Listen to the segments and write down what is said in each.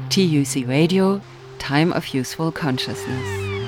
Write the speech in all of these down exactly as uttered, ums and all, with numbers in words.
T U C Radio, Time of Useful Consciousness.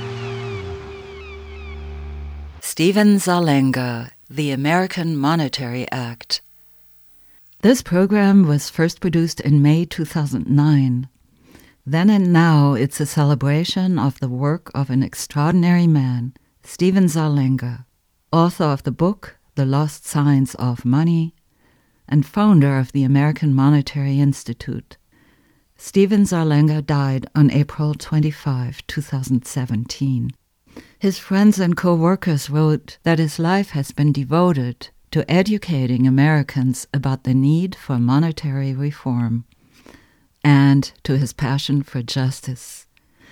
Stephen Zarlenga, The American Monetary Act. This program was first produced in May two thousand nine. Then and now it's a celebration of the work of an extraordinary man, Stephen Zarlenga, author of the book The Lost Science of Money and founder of the American Monetary Institute. Stephen Zarlenga died on April twenty-fifth, two thousand seventeen. His friends and co-workers wrote that his life has been devoted to educating Americans about the need for monetary reform and to his passion for justice.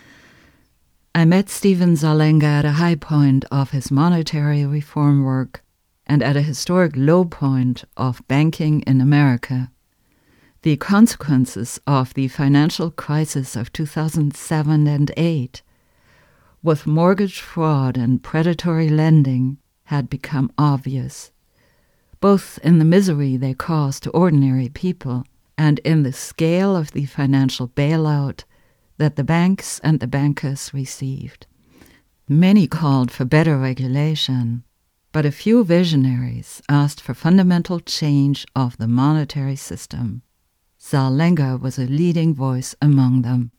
I met Stephen Zarlenga at a high point of his monetary reform work and at a historic low point of banking in America. The consequences of the financial crisis of two thousand seven and eight, with mortgage fraud and predatory lending, had become obvious, both in the misery they caused to ordinary people and in the scale of the financial bailout that the banks and the bankers received. Many called for better regulation, but a few visionaries asked for fundamental change of the monetary system. Zarlenga was a leading voice among them.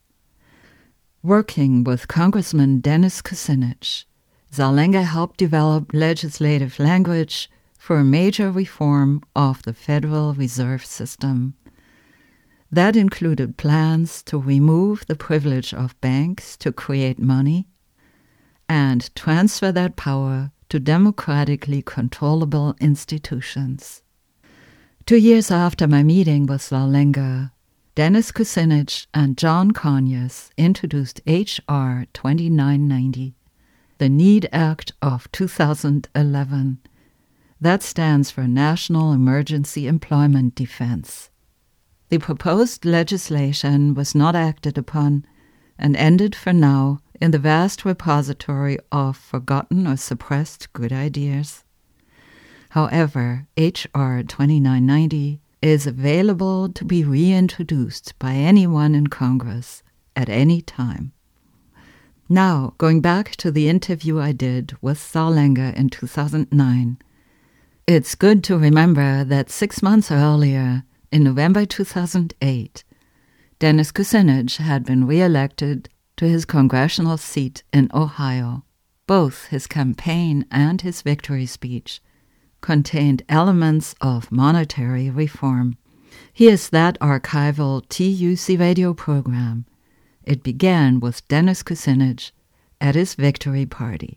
Working with Congressman Dennis Kucinich, Zarlenga helped develop legislative language for a major reform of the Federal Reserve System. That included plans to remove the privilege of banks to create money and transfer that power to democratically controllable institutions. Two years after my meeting with Zarlenga, Dennis Kucinich and John Conyers introduced H R twenty-nine ninety, the NEED Act of two thousand eleven. That stands for National Emergency Employment Defense. The proposed legislation was not acted upon and ended for now in the vast repository of forgotten or suppressed good ideas. However, H R twenty-nine ninety is available to be reintroduced by anyone in Congress at any time. Now, going back to the interview I did with Zarlenga in two thousand nine, it's good to remember that six months earlier, in November two thousand eight, Dennis Kucinich had been re-elected to his congressional seat in Ohio. Both his campaign and his victory speech contained elements of monetary reform. Here's that archival T U C radio program. It began with Dennis Kucinich at his victory party.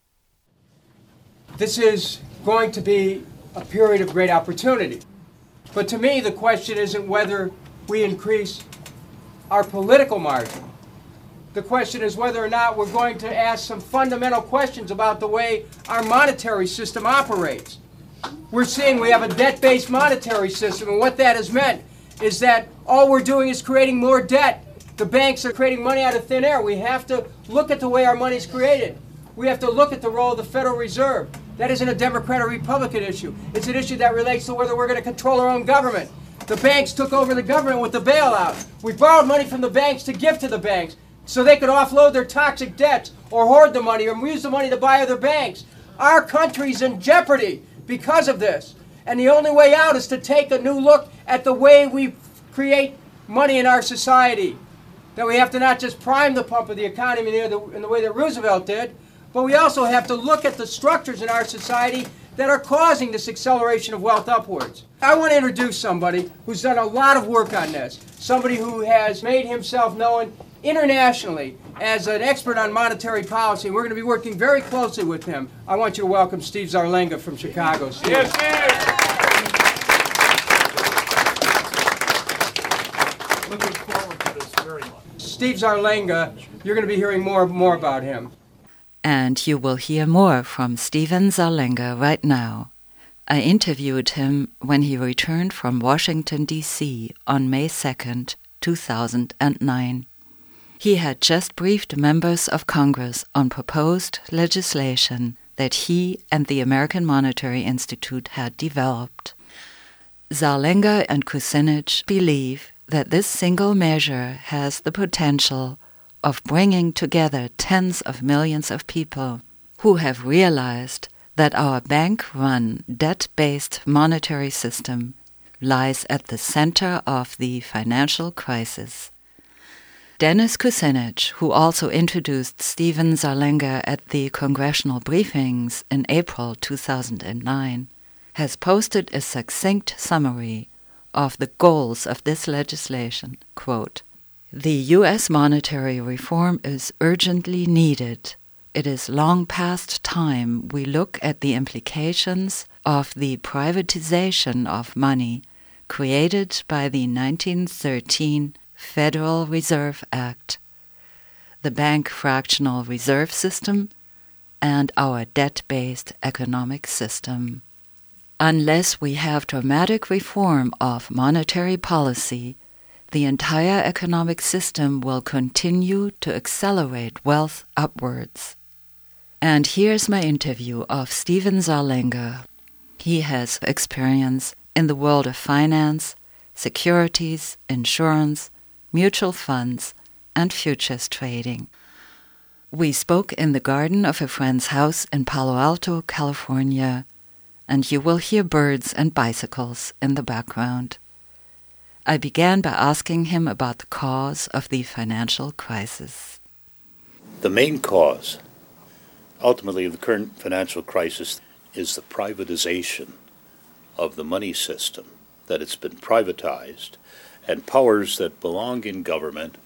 This is going to be a period of great opportunity. But to me, the question isn't whether we increase our political margin. The question is whether or not we're going to ask some fundamental questions about the way our monetary system operates. We're seeing we have a debt-based monetary system, and what that has meant is that all we're doing is creating more debt. The banks are creating money out of thin air. We have to look at the way our money is created. We have to look at the role of the Federal Reserve. That isn't a Democrat or Republican issue. It's an issue that relates to whether we're going to control our own government. The banks took over the government with the bailout. We borrowed money from the banks to give to the banks so they could offload their toxic debts or hoard the money or use the money to buy other banks. Our country's in jeopardy because of this. And the only way out is to take a new look at the way we create money in our society. That we have to not just prime the pump of the economy in the, in the way that Roosevelt did, but we also have to look at the structures in our society that are causing this acceleration of wealth upwards. I want to introduce somebody who's done a lot of work on this, somebody who has made himself known internationally as an expert on monetary policy, and we're going to be working very closely with him. I want you to welcome Steve Zarlenga from Chicago. Steve. Yes, Steve. Looking forward to this very much. Steve Zarlenga, you're going to be hearing more and more about him. And you will hear more from Stephen Zarlenga right now. I interviewed him when he returned from Washington, D C on May second, two thousand nine. He had just briefed members of Congress on proposed legislation that he and the American Monetary Institute had developed. Zarlenga and Kucinich believe that this single measure has the potential of bringing together tens of millions of people who have realized that our bank-run, debt-based monetary system lies at the center of the financial crisis. Dennis Kucinich, who also introduced Stephen Zarlenga at the congressional briefings in April two thousand nine, has posted a succinct summary of the goals of this legislation. Quote, "The U S monetary reform is urgently needed. It is long past time we look at the implications of the privatization of money created by the nineteen thirteen Federal Reserve Act, the bank fractional reserve system, and our debt-based economic system. Unless we have dramatic reform of monetary policy, the entire economic system will continue to accelerate wealth upwards." And here's my interview of Stephen Zarlenga. He has experience in the world of finance, securities, insurance, mutual funds, and futures trading. We spoke in the garden of a friend's house in Palo Alto, California, and you will hear birds and bicycles in the background. I began by asking him about the cause of the financial crisis. The main cause, ultimately, of the current financial crisis is the privatization of the money system, that it's been privatized, and powers that belong in government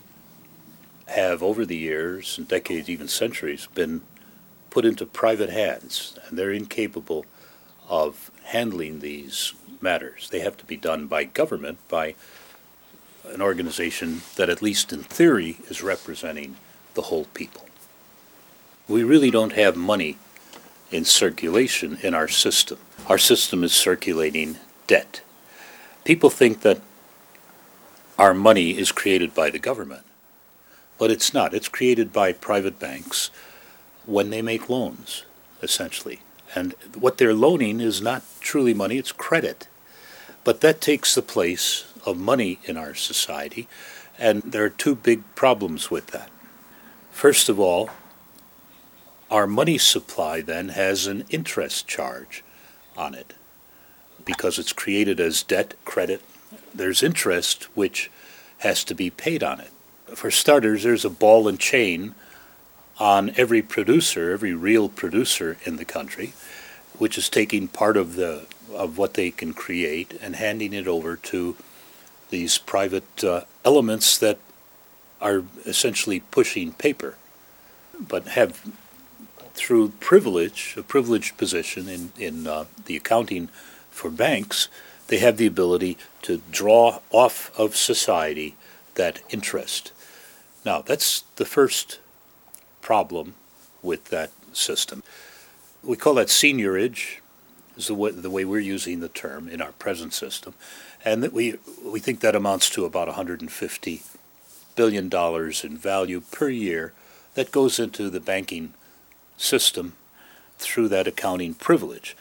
have, over the years, and decades, even centuries, been put into private hands, and they're incapable of handling these matters. They have to be done by government, by an organization that, at least in theory, is representing the whole people. We really don't have money in circulation in our system. Our system is circulating debt. People think that our money is created by the government, but it's not. It's created by private banks when they make loans, essentially. And what they're loaning is not truly money, it's credit. But that takes the place of money in our society, and there are two big problems with that. First of all, our money supply then has an interest charge on it. Because it's created as debt, credit, there's interest which has to be paid on it. For starters, there's a ball and chain on every producer, every real producer in the country, which is taking part of the of what they can create and handing it over to these private uh, elements that are essentially pushing paper, but have, through privilege, a privileged position in, in uh, the accounting for banks, they have the ability to draw off of society that interest. Now, that's the first problem with that system. We call that seigniorage, is the way, the way we're using the term in our present system, and that we we think that amounts to about one hundred fifty billion dollars in value per year that goes into the banking system through that accounting privilege.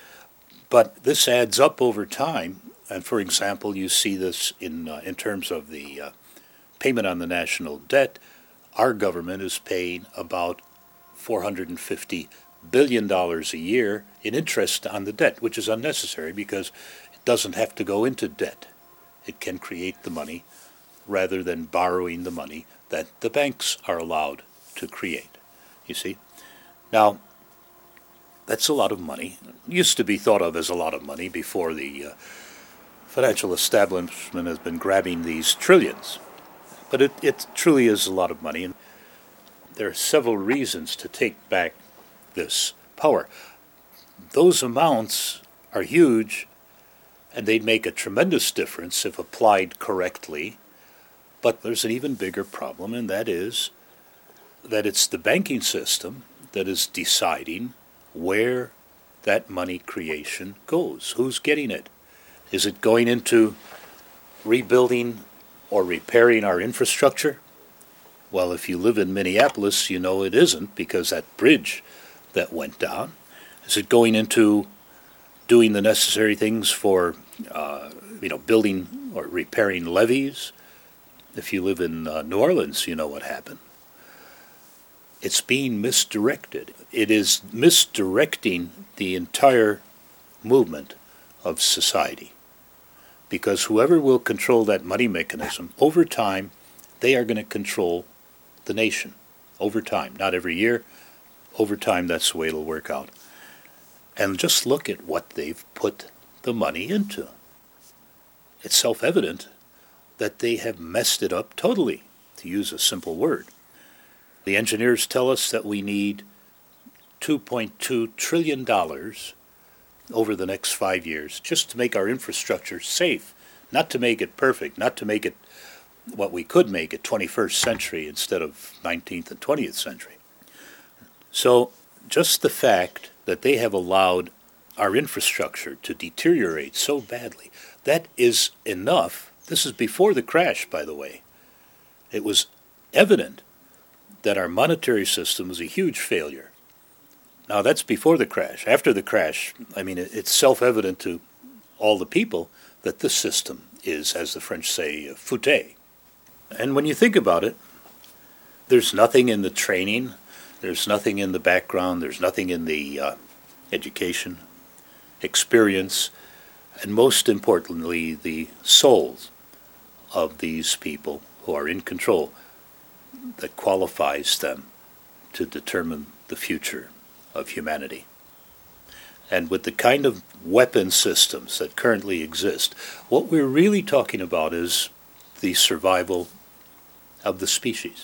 But this adds up over time, and for example, you see this in uh, in terms of the uh, payment on the national debt. Our government is paying about four hundred fifty billion dollars a year in interest on the debt, which is unnecessary because it doesn't have to go into debt. It can create the money rather than borrowing the money that the banks are allowed to create. You see? Now, that's a lot of money. It used to be thought of as a lot of money before the uh, financial establishment has been grabbing these trillions. But it, it truly is a lot of money, and there are several reasons to take back this power. Those amounts are huge, and they'd make a tremendous difference if applied correctly. But there's an even bigger problem, and that is that it's the banking system that is deciding where that money creation goes. Who's getting it? Is it going into rebuilding or repairing our infrastructure? Well, if you live in Minneapolis, you know it isn't, because that bridge that went down. Is it going into doing the necessary things for, uh, you know, building or repairing levees If you live in uh, New Orleans, you know what happened. It's being misdirected. It is misdirecting the entire movement of society. Because whoever will control that money mechanism, over time, they are going to control the nation. Over time, not every year. Over time, that's the way it'll work out. And just look at what they've put the money into. It's self-evident that they have messed it up totally, to use a simple word. The engineers tell us that we need two point two trillion dollars over the next five years just to make our infrastructure safe, not to make it perfect, not to make it what we could make it twenty-first century instead of nineteenth and twentieth century. So just the fact that they have allowed our infrastructure to deteriorate so badly, that is enough. This is before the crash, by the way. It was evident that our monetary system was a huge failure. Now, that's before the crash. After the crash, I mean, it's self-evident to all the people that this system is, as the French say, fouté. And when you think about it, there's nothing in the training, there's nothing in the background, there's nothing in the uh, education, experience, and most importantly, the souls of these people who are in control that qualifies them to determine the future of humanity. And with the kind of weapon systems that currently exist, what we're really talking about is the survival of the species.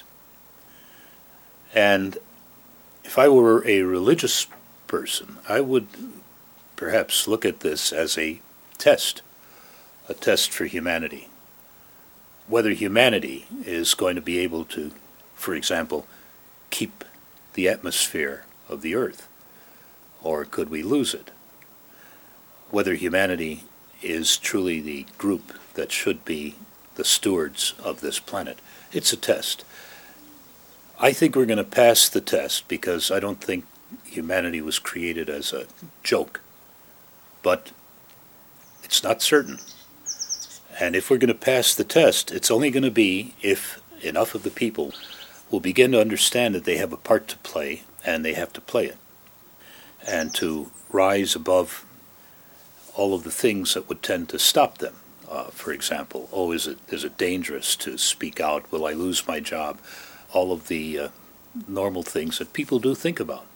And if I were a religious person, I would perhaps look at this as a test, a test for humanity. Whether humanity is going to be able to, for example, keep the atmosphere of the earth, or could we lose it? Whether humanity is truly the group that should be the stewards of this planet. It's a test. I think we're going to pass the test because I don't think humanity was created as a joke. But it's not certain. And if we're going to pass the test, it's only going to be if enough of the people will begin to understand that they have a part to play and they have to play it. And to rise above all of the things that would tend to stop them. Uh, for example, oh, is it is it dangerous to speak out? Will I lose my job? All of the uh, normal things that people do think about.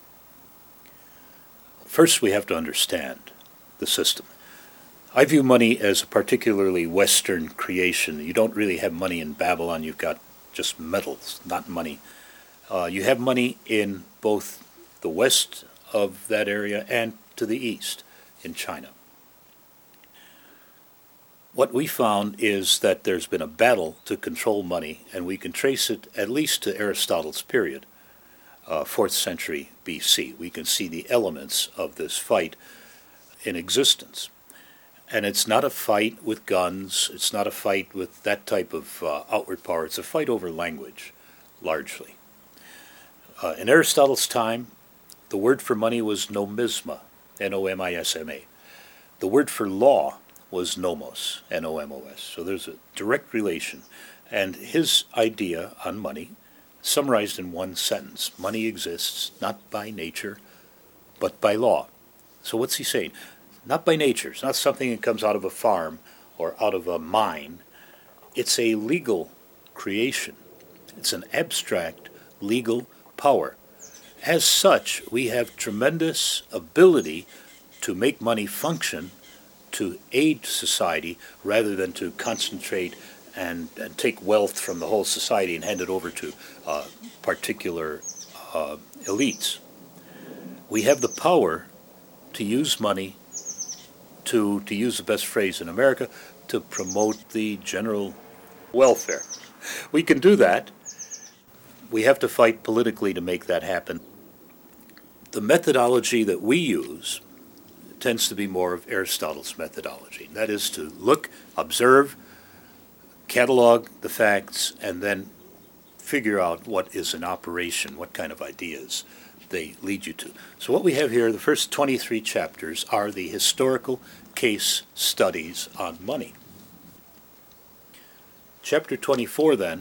First, we have to understand the system. I view money as a particularly Western creation. You don't really have money in Babylon. You've got just metals, not money. Uh, you have money in both the west of that area and to the east in China. What we found is that there's been a battle to control money, and we can trace it at least to Aristotle's period, uh, fourth century B C. We can see the elements of this fight in existence. And it's not a fight with guns, it's not a fight with that type of uh, outward power, it's a fight over language, largely. Uh, in Aristotle's time, the word for money was nomisma, N O M I S M A. The word for law was nomos, N O M O S. So there's a direct relation. And his idea on money, summarized in one sentence, money exists not by nature, but by law. So what's he saying? Not by nature. It's not something that comes out of a farm or out of a mine. It's a legal creation. It's an abstract legal power. As such, we have tremendous ability to make money function to aid society rather than to concentrate and, and take wealth from the whole society and hand it over to uh, particular uh, elites. We have the power to use money to, to use the best phrase in America, to promote the general welfare. We can do that. We have to fight politically to make that happen. The methodology that we use tends to be more of Aristotle's methodology. That is to look, observe, catalog the facts, and then figure out what is in operation, what kind of ideas they lead you to. So what we have here, the first twenty-three chapters, are the historical case studies on money. Chapter twenty-four then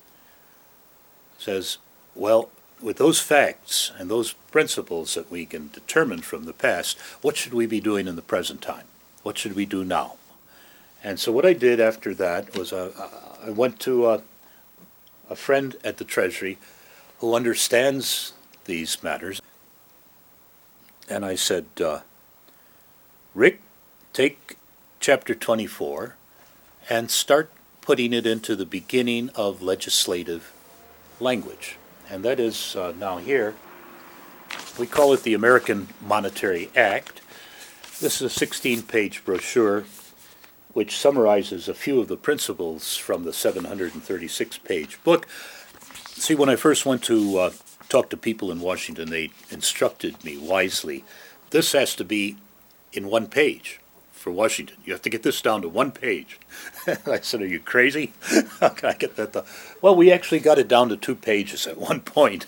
says, well, with those facts and those principles that we can determine from the past, what should we be doing in the present time? What should we do now? And so what I did after that was uh, I went to uh, a friend at the Treasury who understands these matters, and I said, uh, Rick, take chapter twenty-four and start putting it into the beginning of legislative language. And that is uh, now here. We call it the American Monetary Act. This is a sixteen-page brochure which summarizes a few of the principles from the seven hundred thirty-six page book. See, when I first went to uh, talk to people in Washington, they instructed me wisely. This has to be in one page for Washington. You have to get this down to one page. I said, are you crazy? How can I get that done? Well, we actually got it down to two pages at one point.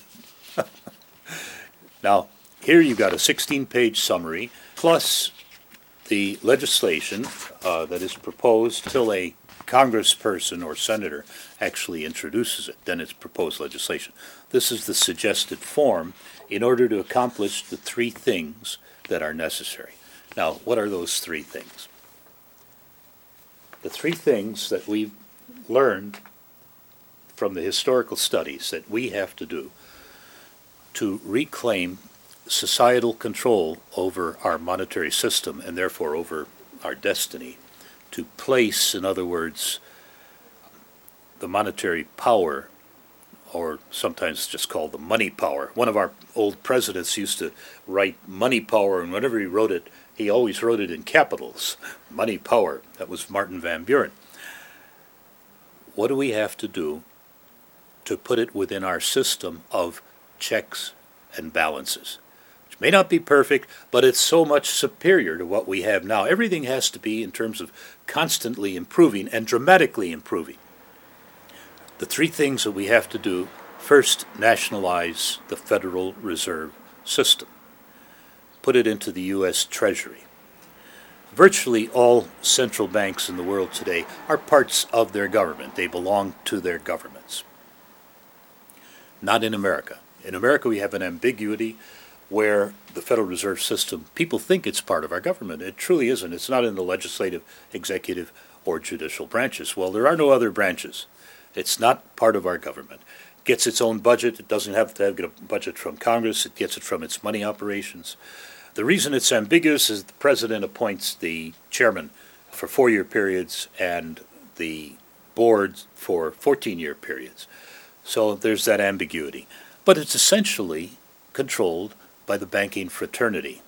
Now, here you've got a sixteen-page summary, plus the legislation uh, that is proposed till a congressperson or senator actually introduces it. Then it's proposed legislation. This is the suggested form in order to accomplish the three things that are necessary. Now, what are those three things? The three things that we've learned from the historical studies that we have to do to reclaim societal control over our monetary system and therefore over our destiny, to place, in other words, the monetary power, or sometimes just called the money power. One of our old presidents used to write money power, and whenever he wrote it, he always wrote it in capitals, money power. That was Martin Van Buren. What do we have to do to put it within our system of checks and balances? Which may not be perfect, but it's so much superior to what we have now. Everything has to be in terms of constantly improving and dramatically improving. The three things that we have to do: first, nationalize the Federal Reserve System. Put it into the U S Treasury. Virtually all central banks in the world today are parts of their government. They belong to their governments. Not in America. In America, we have an ambiguity where the Federal Reserve System, people think it's part of our government. It truly isn't. It's not in the legislative, executive, or judicial branches. Well, there are no other branches. It's not part of our government. It gets its own budget. It doesn't have to get a budget from Congress. It gets it from its money operations. The reason it's ambiguous is the president appoints the chairman for four-year periods and the board for fourteen-year periods. So there's that ambiguity. But it's essentially controlled by the banking fraternity.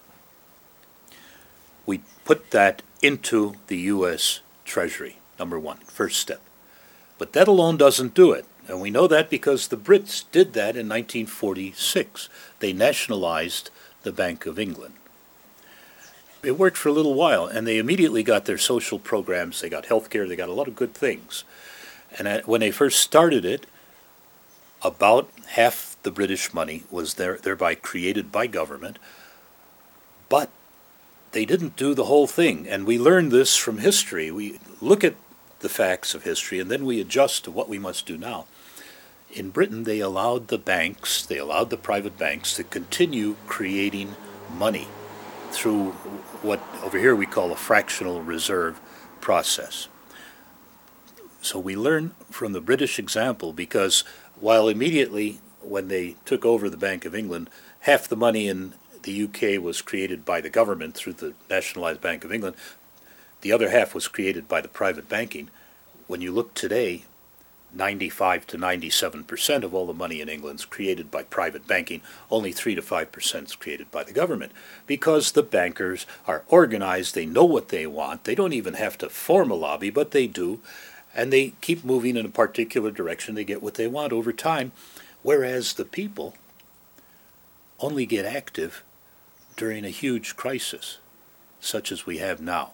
We put that into the U S Treasury, number one, first step. But that alone doesn't do it. And we know that because the Brits did that in nineteen forty-six. They nationalized the Bank of England. It worked for a little while, and they immediately got their social programs. They got health care. They got a lot of good things. And when they first started it, about half the British money was there, thereby created by government, but they didn't do the whole thing. And we learned this from history. We look at the facts of history, and then we adjust to what we must do now. In Britain, they allowed the banks, they allowed the private banks to continue creating money through what over here we call a fractional reserve process. So we learn from the British example, because while immediately when they took over the Bank of England, half the money in the U K was created by the government through the nationalized Bank of England, the other half was created by the private banking. When you look today, ninety-five to ninety-seven percent of all the money in England is created by private banking. Only three to five percent is created by the government, because the bankers are organized. They know what they want. They don't even have to form a lobby, but they do, and they keep moving in a particular direction. They get what they want over time, whereas the people only get active during a huge crisis, such as we have now.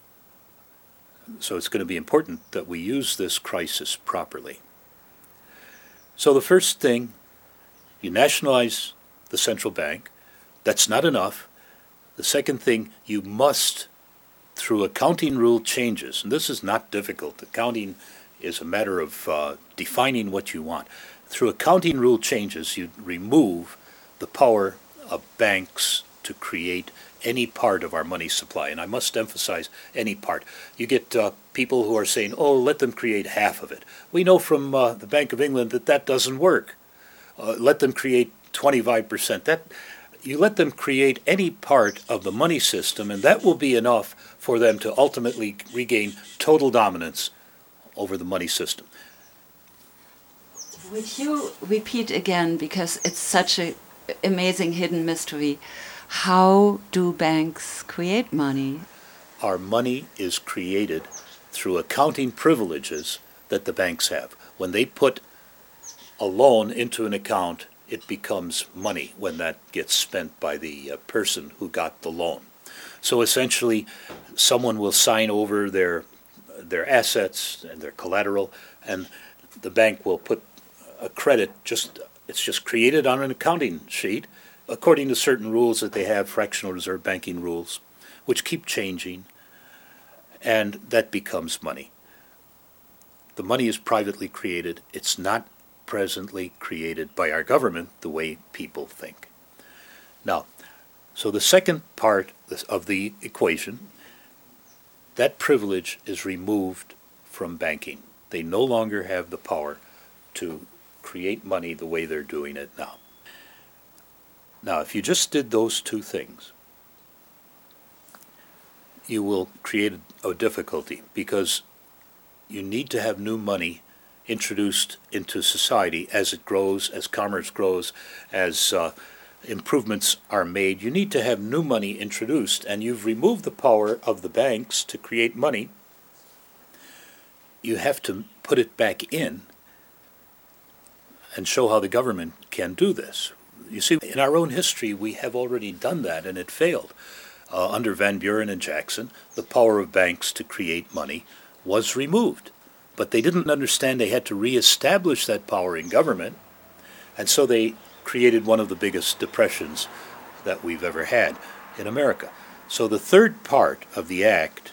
So it's going to be important that we use this crisis properly. So the first thing, you nationalize the central bank. That's not enough. The second thing, you must, through accounting rule changes, and this is not difficult. Accounting is a matter of uh, defining what you want. Through accounting rule changes, you remove the power of banks to create any part of our money supply, and I must emphasize any part. You get uh, people who are saying, oh, let them create half of it. We know from uh, the Bank of England that that doesn't work. Uh, let them create twenty-five percent. That, you let them create any part of the money system, and that will be enough for them to ultimately regain total dominance over the money system. Would you repeat again, because it's such an amazing hidden mystery, how do banks create money? Our money is created through accounting privileges that the banks have. When they put a loan into an account, it becomes money when that gets spent by the uh, person who got the loan. So essentially, someone will sign over their their assets and their collateral, and the bank will put a credit, just it's just created on an accounting sheet according to certain rules that they have, fractional reserve banking rules, which keep changing, and that becomes money. The money is privately created. It's not presently created by our government the way people think. Now, so the second part of the equation, that privilege is removed from banking. They no longer have the power to create money the way they're doing it now. Now, if you just did those two things, you will create a difficulty, because you need to have new money introduced into society as it grows, as commerce grows, as uh, improvements are made. You need to have new money introduced, and you've removed the power of the banks to create money. You have to put it back in and show how the government can do this. You see, in our own history, we have already done that, and it failed. Uh, under Van Buren and Jackson, the power of banks to create money was removed. But they didn't understand they had to reestablish that power in government, and so they created one of the biggest depressions that we've ever had in America. So the third part of the act,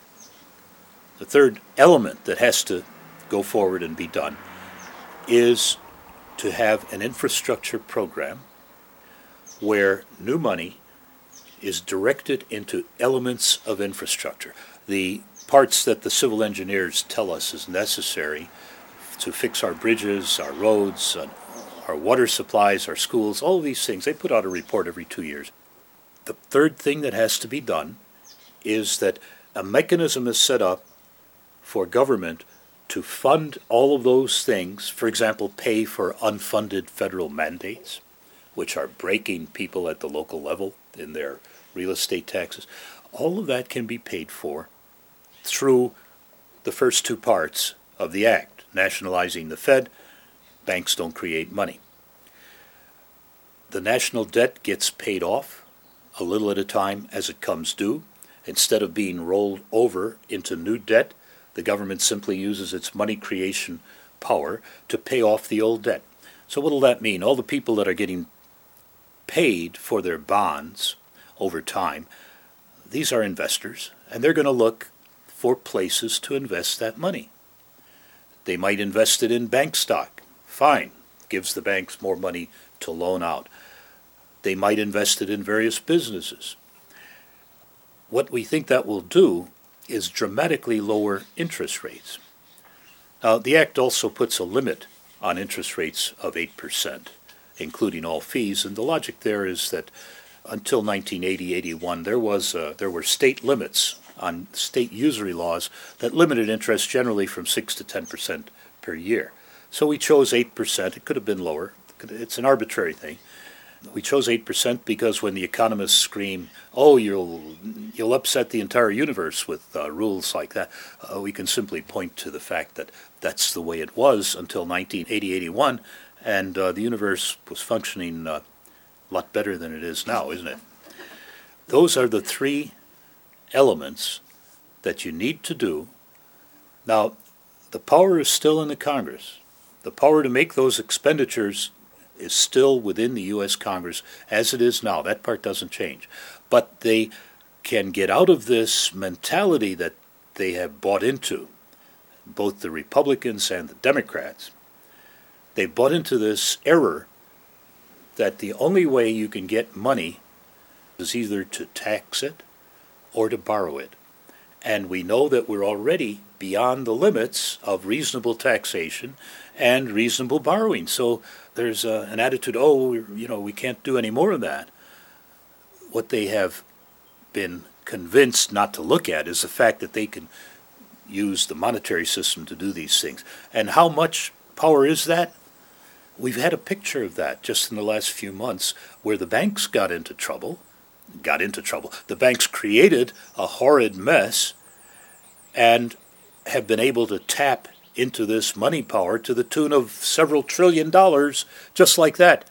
the third element that has to go forward and be done, is to have an infrastructure program where new money is directed into elements of infrastructure. The parts that the civil engineers tell us is necessary to fix our bridges, our roads, our water supplies, our schools, all of these things. They put out a report every two years. The third thing that has to be done is that a mechanism is set up for government to fund all of those things, for example, pay for unfunded federal mandates, which are breaking people at the local level in their real estate taxes. All of that can be paid for through the first two parts of the act, nationalizing the Fed. Banks don't create money. The national debt gets paid off a little at a time as it comes due. Instead of being rolled over into new debt, the government simply uses its money creation power to pay off the old debt. So what will that mean? All the people that are getting paid for their bonds over time, these are investors, and they're going to look for places to invest that money. They might invest it in bank stock. Fine. Gives the banks more money to loan out. They might invest it in various businesses. What we think that will do is dramatically lower interest rates. Now, the Act also puts a limit on interest rates of eight percent, including all fees, and the logic there is that until nineteen eighty eighty-one, there was uh, there were state limits on state usury laws that limited interest generally from six to ten percent per year. So we chose eight percent. It could have been lower. It's an arbitrary thing. We chose eight percent because when the economists scream, oh, you'll you'll upset the entire universe with uh, rules like that, uh, we can simply point to the fact that that's the way it was until nineteen eighty eighty-one, and uh, the universe was functioning uh, a lot better than it is now, isn't it? Those are the three elements that you need to do. Now, the power is still in the Congress. The power to make those expenditures is still within the U S Congress as it is now. That part doesn't change. But they can get out of this mentality that they have bought into, both the Republicans and the Democrats, they bought into this error that the only way you can get money is either to tax it or to borrow it. And we know that we're already beyond the limits of reasonable taxation and reasonable borrowing. So there's uh, an attitude, oh, you know, we can't do any more of that. What they have been convinced not to look at is the fact that they can use the monetary system to do these things. And how much power is that? We've had a picture of that just in the last few months where the banks got into trouble, got into trouble. The banks created a horrid mess and have been able to tap into this money power to the tune of several trillion dollars just like that.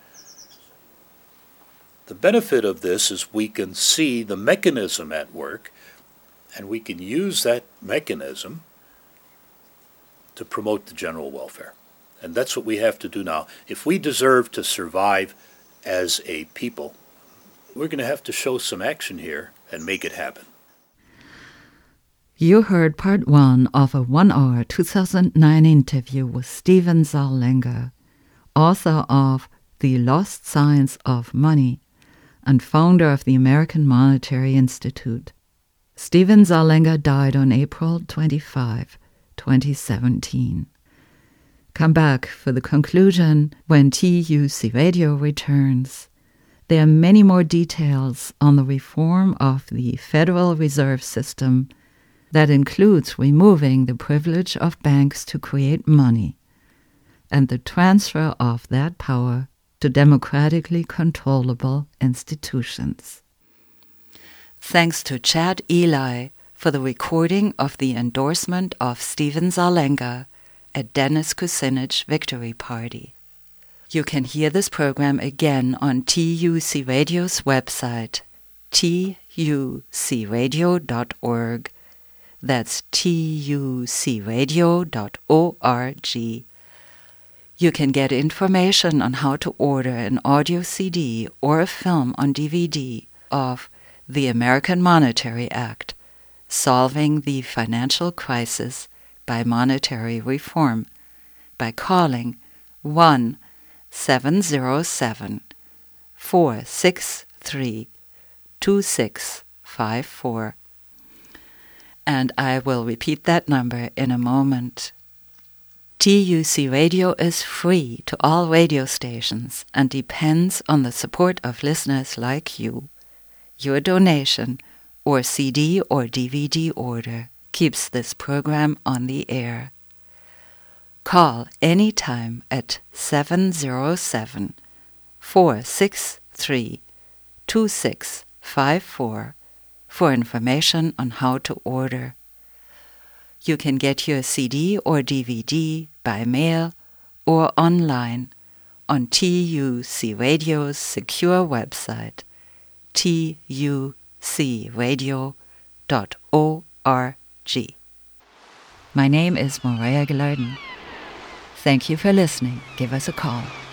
The benefit of this is we can see the mechanism at work, and we can use that mechanism to promote the general welfare. And that's what we have to do now. If we deserve to survive as a people, we're going to have to show some action here and make it happen. You heard part one of a one-hour two thousand nine interview with Stephen Zarlenga, author of The Lost Science of Money and founder of the American Monetary Institute. Stephen Zarlenga died on April twenty-fifth, twenty seventeen. Come back for the conclusion when T U C Radio returns. There are many more details on the reform of the Federal Reserve System that includes removing the privilege of banks to create money and the transfer of that power to democratically controllable institutions. Thanks to Chad Eli for the recording of the endorsement of Stephen Zarlenga at Dennis Kucinich Victory Party. You can hear this program again on T U C Radio's website, T U C radio dot org. That's T U C radio dot org. You can get information on how to order an audio C D or a film on D V D of The American Monetary Act, Solving the Financial Crisis by Monetary Reform, by calling one seven zero seven, four six three, two six five four. And I will repeat that number in a moment. T U C Radio is free to all radio stations and depends on the support of listeners like you. Your donation or C D or D V D order keeps this program on the air. Call anytime at seven zero seven, four six three, two six five four for information on how to order. You can get your C D or D V D by mail or online on T U C Radio's secure website, T U C radio dot org. My name is Morea Gilardin. Thank you for listening. Give us a call.